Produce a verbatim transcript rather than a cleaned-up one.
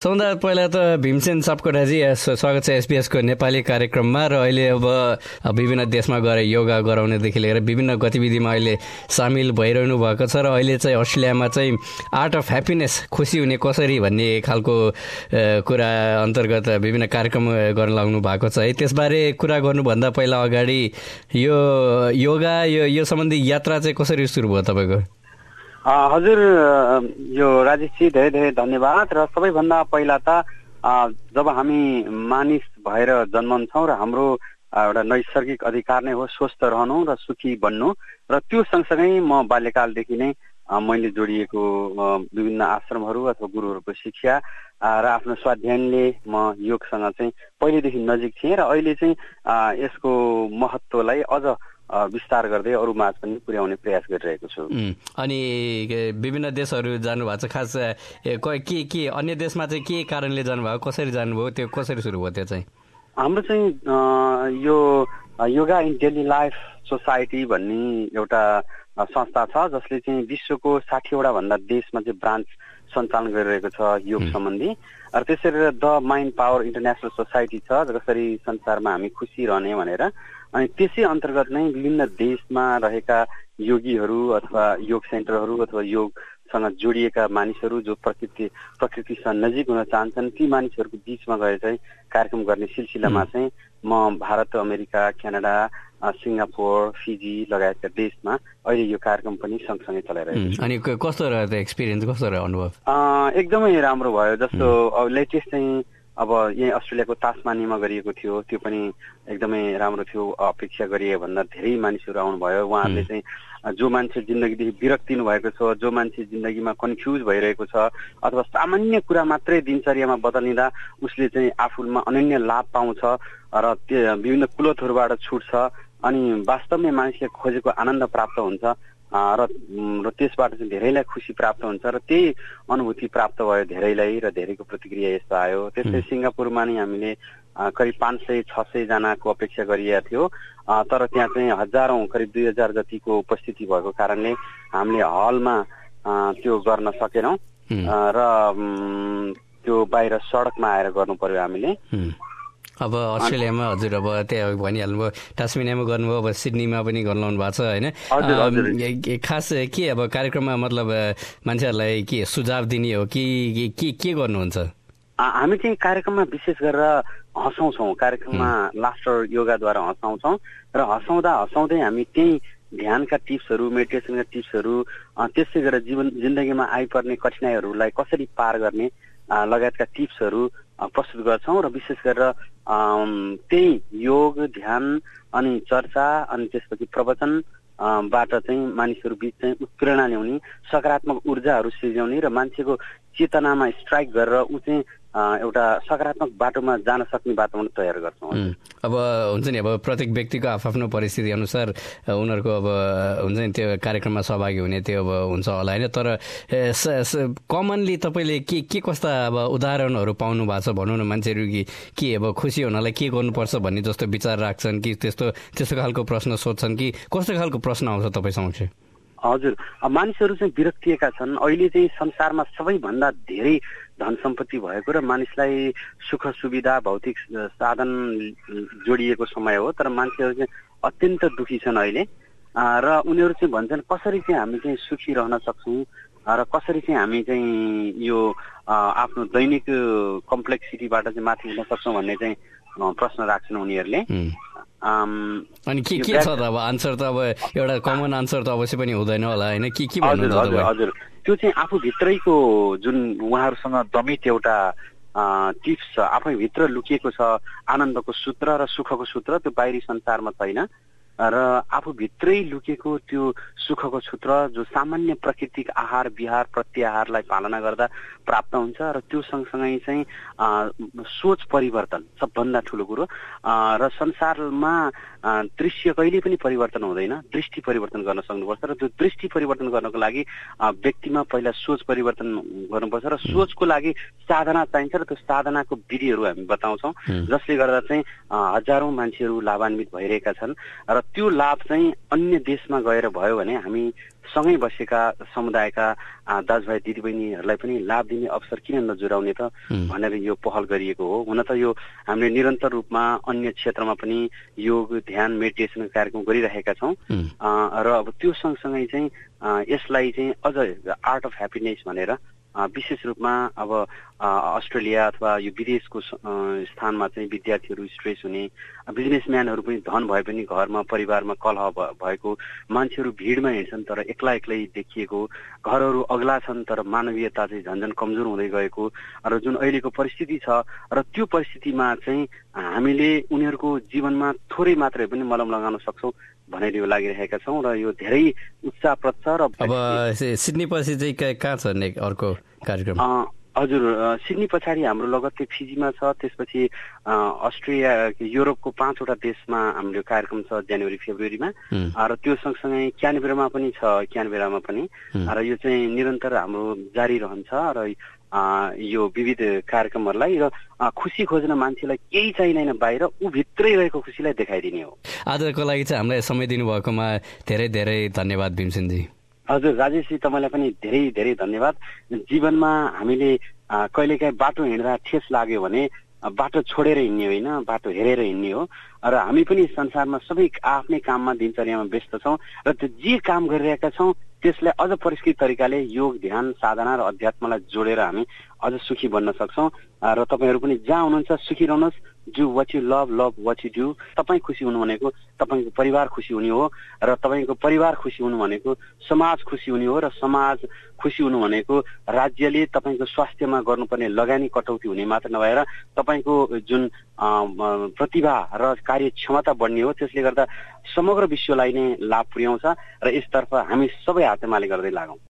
सबभन्दा पहिला त भीमसेन सापकोटाजी स्वागत छ एसबीएसको नेपाली कार्यक्रममा। र अहिले अब विभिन्न देशमा गएर योगा गराउनेदेखि लिएर विभिन्न गतिविधिमा अहिले सामेल भइरहनु भएको छ। र अहिले चाहिँ अस्ट्रेलियामा चाहिँ आर्ट अफ ह्याप्पिनेस, खुसी हुने कसरी भन्ने खालको कुरा अन्तर्गत विभिन्न कार्यक्रम गर्न लाग्नु भएको छ है। त्यसबारे कुरा गर्नुभन्दा पहिला अगाडि यो योगा यो यो सम्बन्धी यात्रा चाहिँ कसरी सुरु भयो तपाईँको? हजुर, यो राजेशजी धेरै धेरै धन्यवाद। र सबैभन्दा पहिला त जब हामी मानिस भएर जन्मन्छौँ र हाम्रो एउटा नैसर्गिक अधिकार नै हो स्वस्थ रहनु र सुखी बन्नु, र त्यो सँगसँगै म बाल्यकालदेखि नै मैले जोडिएको विभिन्न आश्रमहरू अथवा गुरुहरूको शिक्षा र आफ्नो स्वाध्यायले म योगसँग चाहिँ पहिलेदेखि नजिक थिएँ र अहिले चाहिँ यसको महत्त्वलाई अझ विस्तार गर्दै अरू माझ पनि पुर्याउने प्रयास गरिरहेको छु। अनि विभिन्न देशहरू जानुभएको छ, खास के के अन्य देशमा चाहिँ के कारणले जानुभयो, कसरी जानुभयो, त्यो कसरी सुरु भयो? त्यो चाहिँ हाम्रो चाहिँ यो yoga in daily life society भन्ने एउटा संस्था छ जसले चाहिँ विश्वको साठीवटा भन्दा देशमा चाहिँ ब्रान्च सञ्चालन गरिरहेको छ योग सम्बन्धी। र त्यसरी the mind power international society छ जसरी संसारमा हामी खुसी रहने भनेर, अनि त्यसै अन्तर्गत नै विभिन्न देशमा रहेका योगीहरू अथवा योग सेन्टरहरू अथवा योगसँग जोडिएका मानिसहरू जो प्रकृति प्रकृतिसँग नजिक हुन चाहन्छन् ती मानिसहरूको बिचमा गएर चाहिँ कार्यक्रम गर्ने सिलसिलामा चाहिँ म Bharat, America, Canada, Singapore, Fiji लगायतका देशमा अहिले यो कार्यक्रम पनि सँगसँगै चलाइरहेको छ। अनि कस्तो रह्यो त एक्सपिरियन्स, कस्तो रह्यो अनुभव? एकदमै राम्रो भयो। जस्तो अब लेटेस्ट चाहिँ अब यहीँ अस्ट्रेलियाको तास्मानीमा गरिएको थियो, त्यो पनि एकदमै राम्रो थियो। अपेक्षा गरिए भन्दा धेरै मानिसहरू आउनुभयो। उहाँहरूले चाहिँ जो मान्छे जिन्दगीदेखि विरक्तिनु भएको छ, जो मान्छे जिन्दगीमा कन्फ्युज भइरहेको छ अथवा सामान्य कुरा मात्रै दिनचर्यामा बदलिँदा उसले चाहिँ आफूमा अनन्य लाभ पाउँछ र त्यो विभिन्न कुलतहरूबाट छुट्छ अनि वास्तवमै मानिसले खोजेको आनन्द प्राप्त हुन्छ र र त्यसबाट चाहिँ धेरैलाई खुसी प्राप्त हुन्छ र त्यही अनुभूति प्राप्त भयो धेरैलाई र धेरैको प्रतिक्रिया यस्तो आयो। त्यस्तै सिङ्गापुरमा नि हामीले करिब पाँच सय छ सय जनाको अपेक्षा गरिएको थियो, तर त्यहाँ चाहिँ हजारौँ करिब दुई हजार जतिको उपस्थिति भएको कारणले हामीले हलमा त्यो गर्न सकेनौँ र त्यो बाहिर सडकमा आएर गर्नु पर्यो हामीले। अब अस्ट्रेलियामा हजुर अब त्यहाँ भनिहाल्नुभयो, टास्मेनियामा गर्नुभयो, अब सिडनीमा पनि गर्नु भएको छ होइन? खास के अब कार्यक्रममा मतलब मान्छेहरूलाई के सुझाव दिने हो कि के के गर्नुहुन्छ? हामी चाहिँ कार्यक्रममा विशेष गरेर हँसाउँछौँ, कार्यक्रममा लाफ्टर योगाद्वारा हँसाउँछौँ र हँसाउँदा हँसाउँदै हामी त्यही ध्यानका टिप्सहरू, मेडिटेसनका टिप्सहरू, त्यसै गरेर जीवन जिन्दगीमा आइपर्ने कठिनाइहरूलाई कसरी पार गर्ने लगायतका टिप्सहरू प्रस्तुत गर्छौँ र विशेष गरेर त्यही योग, ध्यान अनि चर्चा अनि त्यसपछि प्रवचन बाट चाहिँ मानिसहरू बीच चाहिँ उत्प्रेरणा ल्याउने, सकारात्मक ऊर्जाहरू सिर्जाउने र मान्छेको चेतनामा स्ट्राइक गरेर ऊ चाहिँ एउटा सकारात्मक बाटोमा जान सक्ने वातावरण तयार गर्छौँ। अब हुन्छ नि, अब प्रत्येक व्यक्तिको आफ्नो परिस्थिति अनुसार उनीहरूको अब हुन्छ नि त्यो कार्यक्रममा सहभागी हुने त्यो अब हुन्छ होला होइन? तर कमनली तपाईँले के के कस्ता अब उदाहरणहरू पाउनु भएको छ भनौँ न? मान्छेहरू कि के अब खुसी हुनलाई के गर्नुपर्छ भन्ने जस्तो विचार राख्छन् कि त्यस्तो त्यस्तो खालको प्रश्न सोध्छन् कि कस्तो खालको प्रश्न आउँछ तपाईँ समक्ष? हजुर, मानिसहरू चाहिँ विरक्तिएका छन्। अहिले चाहिँ संसारमा सबैभन्दा धेरै धन सम्पत्ति भएको र मानिसलाई सुख सुविधा भौतिक साधन जोडिएको समय हो, तर मान्छेहरू चाहिँ अत्यन्त दुखी छन् अहिले र उनीहरू चाहिँ भन्छन् कसरी चाहिँ हामी चाहिँ सुखी रहन सक्छौँ र कसरी चाहिँ हामी चाहिँ यो आफ्नो दैनिक कम्प्लेक्सिटीबाट चाहिँ माथि उठ्न सक्छौँ भन्ने चाहिँ प्रश्न राख्छन् उनीहरूले। अनि के के छ त अब आन्सर त अब एउटा कमन आन्सर त अवश्य पनि हुँदैन होला होइन? के के भन्नुहुन्छ? हजुर हजुर, त्यो चाहिँ आफूभित्रैको जुन उहाँहरूसँग दमित एउटा टिप्स छ, आफैभित्र लुकिएको छ आनन्दको सूत्र र सुखको सूत्र, त्यो बाहिरी संसारमा छैन र आफूभित्रै लुकेको त्यो सुखको सूत्र जो सामान्य प्राकृतिक आहार विहार प्रत्याहारलाई पालना गर्दा प्राप्त हुन्छ र त्यो सँगसँगै चाहिँ सोच परिवर्तन सबभन्दा ठुलो कुरो र संसारमा दृश्य कहिले पनि परिवर्तन हुँदैन, दृष्टि परिवर्तन गर्न सक्नुपर्छ र त्यो दृष्टि परिवर्तन गर्नको लागि व्यक्तिमा पहिला सोच परिवर्तन गर्नुपर्छ र सोचको लागि साधना चाहिन्छ र त्यो साधनाको विधिहरू हामी बताउँछौँ जसले गर्दा चाहिँ हजारौं मान्छेहरू लाभान्वित भइरहेका छन् र त्यो लाभ चाहिँ अन्य देशमा गएर भयो भने हामी सँगै बसेका समुदायका दाजुभाइ दिदीबहिनीहरूलाई पनि लाभ दिने अवसर किन नजुराउने त भनेर यो पहल गरिएको हो। हुन त यो हामीले निरन्तर रूपमा अन्य क्षेत्रमा पनि योग ध्यान मेडिटेसन कार्यक्रम गरिरहेका छौँ र अब त्यो सँगसँगै चाहिँ यसलाई चाहिँ अझ आर्ट अफ ह्याप्पिनेस भनेर विशेष रूपमा अब अस्ट्रेलिया अथवा यो विदेशको स्थानमा चाहिँ विद्यार्थीहरू स्ट्रेस हुने बिजनेसम्यानहरू पनि धन भए पनि घरमा परिवारमा कलह भएको मान्छेहरू भिडमा हिँड्छन् तर एक्ला एक्लै देखिएको घरहरू अग्ला छन् तर मानवीयता चाहिँ झन्झन कमजोर हुँदै गएको र जुन अहिलेको परिस्थिति छ र त्यो परिस्थितिमा चाहिँ हामीले उनीहरूको जीवनमा थोरै मात्रै पनि मलम लगाउन सक्छौँ भनेर यो लागिरहेका छौँ र यो धेरै उत्साहप्रद छ। र अब सिडनी पछि चाहिँ कहाँ छ अर्को कार्यक्रम? हजुर, सिडनी पछाडि हाम्रो लगत्तै फिजीमा छ, त्यसपछि अस्ट्रेलिया युरोपको पाँचवटा देशमा हाम्रो कार्यक्रम छ जनवरी फेब्रुअरीमा र त्यो सँगसँगै क्यानबेरामा पनि छ क्यानबेरामा पनि र यो चाहिँ निरन्तर हाम्रो जारी रहन्छ र यो विविध कार्यक्रमहरूलाई र खुसी खोज्न मान्छेलाई केही चाहिँदैन बाहिर, ऊ भित्रै रहेको खुसीलाई देखाइदिने हो। आजको लागि चाहिँ हामीलाई समय दिनुभएकोमा धेरै धेरै धन्यवाद भीमसेनजी। हजुर राजेशजी, तपाईँलाई पनि धेरै धेरै धन्यवाद। जीवनमा हामीले कहिलेकाहीँ बाटो हिँड्दा ठेस लाग्यो भने बाटो छोडेर हिँड्ने होइन, बाटो हेरेर हिँड्ने हो र हामी पनि संसारमा सबै आफ्नै काममा दिनचर्यामा व्यस्त छौँ र त्यो जे काम गरिरहेका छौँ त्यसलाई अझ परिष्कृत तरिकाले योग ध्यान साधना र अध्यात्मलाई जोडेर हामी अझ सुखी बन्न सक्छौँ र तपाईँहरू पनि जहाँ हुनुहुन्छ सुखी रहनुहोस्। Do what you love, love what you do. तपाईँ खुसी हुनु भनेको तपाईँको परिवार खुसी हुने हो र तपाईँको परिवार खुसी हुनु भनेको समाज खुसी हुने हो र समाज खुसी हुनु भनेको राज्यले तपाईँको स्वास्थ्यमा गर्नुपर्ने लगानी कटौती हुने मात्र नभएर तपाईँको जुन प्रतिभा र कार्यक्षमता बढ्ने हो, त्यसले गर्दा समग्र विश्वलाई नै लाभ पुर्याउँछ र यसतर्फ हामी सबै हातेमाले गर्दै लागौँ।